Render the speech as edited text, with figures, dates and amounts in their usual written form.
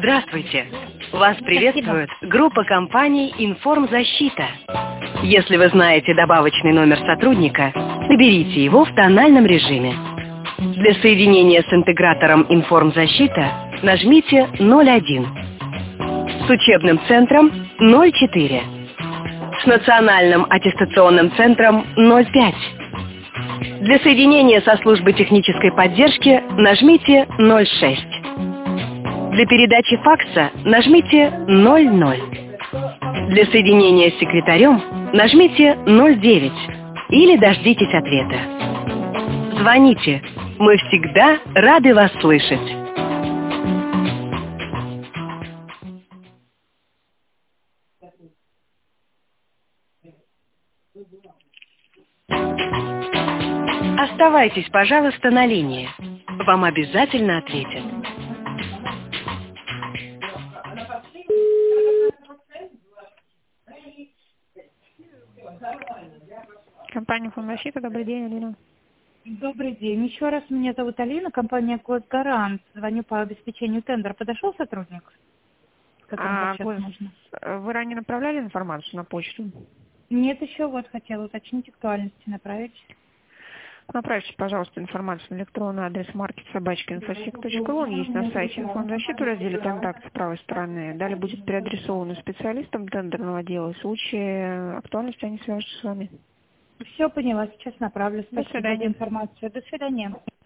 Здравствуйте! Вас Спасибо. приветствует группа компаний «Информзащита». Если вы знаете добавочный номер сотрудника, наберите его в тональном режиме. Для соединения с интегратором «Информзащита» нажмите 01. С учебным центром 04. С национальным аттестационным центром 05. Для соединения со службой технической поддержки нажмите 06. Для передачи факса нажмите 00. Для соединения с секретарем нажмите 09 или дождитесь ответа. Звоните, мы всегда рады вас слышать. Оставайтесь, пожалуйста, на линии. Вам обязательно ответят. Компания «Информзащита». Добрый день, Алина. Добрый день. Еще раз, меня зовут Алина, компания «Год Гарант». Звоню по обеспечению тендера. Подошел сотрудник? Которому сейчас нужно? Вы ранее направляли информацию на почту? Нет, еще вот хотела уточнить актуальности, направить. Направьте, пожалуйста, информацию на электронный адрес market@infosec.ru. Он есть на сайте «Информзащиты» в разделе «Контакт» с правой стороны. Далее будет переадресован специалистам тендерного отдела. В случае актуальности они свяжутся с вами. Все поняла, сейчас направлю. До Спасибо свидания. за информацию. До свидания.